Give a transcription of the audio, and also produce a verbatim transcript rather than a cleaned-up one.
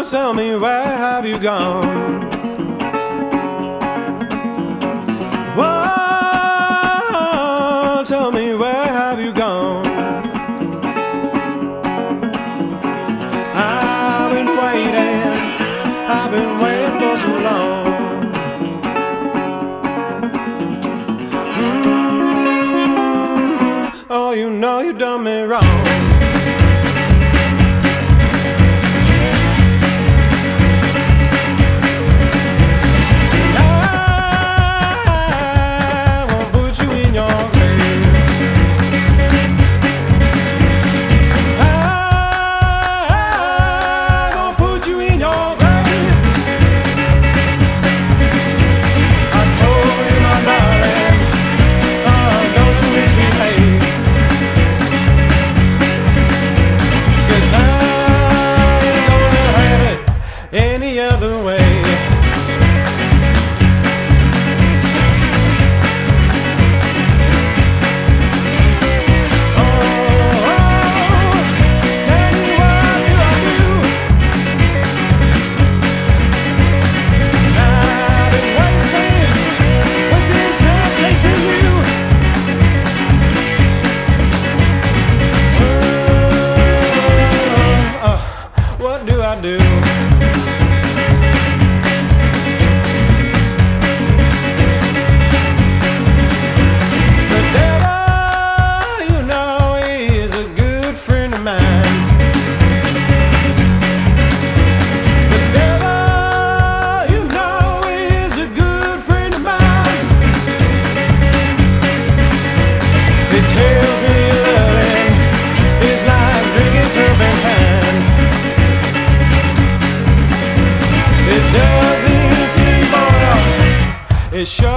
tell me, where have you gone? Whoa, tell me, where have you gone? I've been waiting, I've been waiting for so long. Mm-hmm. Oh, you know you done me wrong. Any other way. Oh, oh, tell me what do I do? I've been wasting, wasting time chasing you. Oh, oh, what do I do? It sure